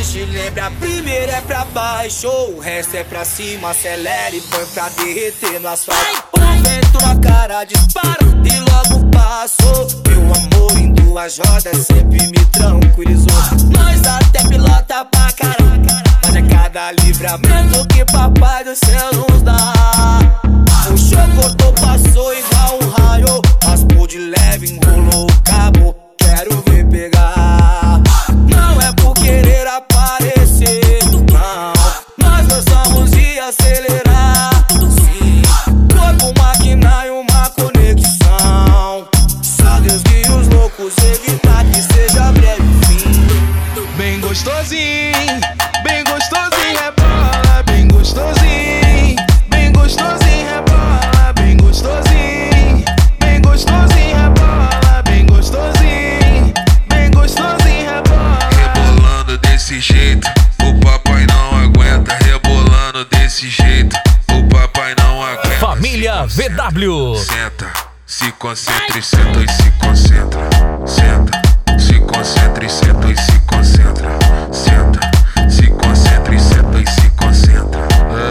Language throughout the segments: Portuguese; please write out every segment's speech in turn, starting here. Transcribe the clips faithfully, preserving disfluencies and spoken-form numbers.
te lembre, a primeira é pra baixo, o resto é pra cima, acelera e põe pra derreter no asfalto. O vento na cara dispara e logo passou. Meu amor em duas rodas sempre me tranquilizou. Nós até pilota pra caraca, mas é cada livramento que papai do céu nos dá. O show cortou, passou igual um raio, raspou de leve, enrolou o cabo, quero ver pegar. Não é por querer aparecer, não, nós gostamos de acelerar. Sim, corpo, máquina e uma conexão. Só Deus guia os loucos, evitar que seja breve o fim. Bem gostosinho, bem gostosinho, rebola, bem gostosinho, bem gostosinho, rebola, bem gostosinho, bem gostosinho, rebola, bem gostosinho, bem gostosinho, rebola. Rebolando desse jeito, o papai não aguenta. Rebolando desse jeito, o papai não aguenta. Família V W. Senta, se concentra e senta e se concentra. Senta, se concentra e senta e se concentra. Senta, se concentra e senta e se concentra.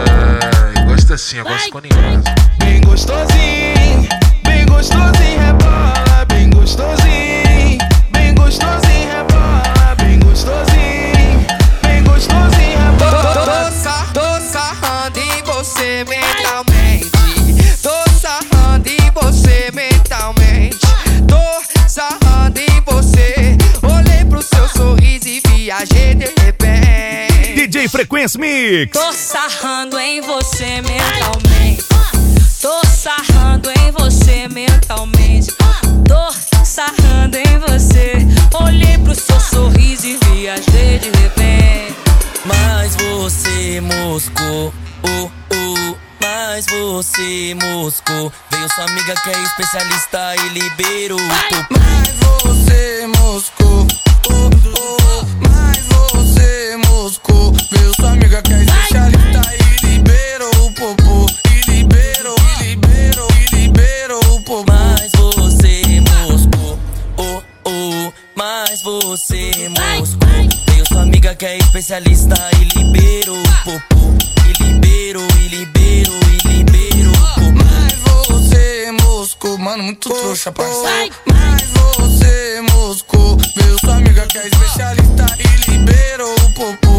É, gosta assim, eu gosto com ninguém. Bem gostosinho, bem gostosinho, rebola, bem gostosinho, bem gostosinho, rebola, bem gostosinho, bem gostosinho, rebola. Tô, tô sarrando em você mentalmente, tô sarrando em você mentalmente, tô sarrando em você. Olhei pro seu sorriso e viajei de repente. D J Frequência Mix. Tô sarrando em você mentalmente, tô sarrando em você mentalmente, tô sarrando em você. Olhei pro seu sorriso e viajei de repente. Mas você moscou, oh, oh. Mas você moscou. Veio sua amiga que é especialista e liberou o topo. Mas você moscou, oh, oh. Mas você moscou. Veio sua amiga que é especialista e liberou o popô. E liberou, e liberou, e liberou o popô. Mas você moscou, oh, oh. Mas você moscou. Veio sua amiga que é especialista e liberou o popô. E liberou, e liberou, e liberou o popô. Mas você moscou, mano, muito trouxa, parceiro. Mas você moscou. Veio sua amiga que é especialista e liberou o popô.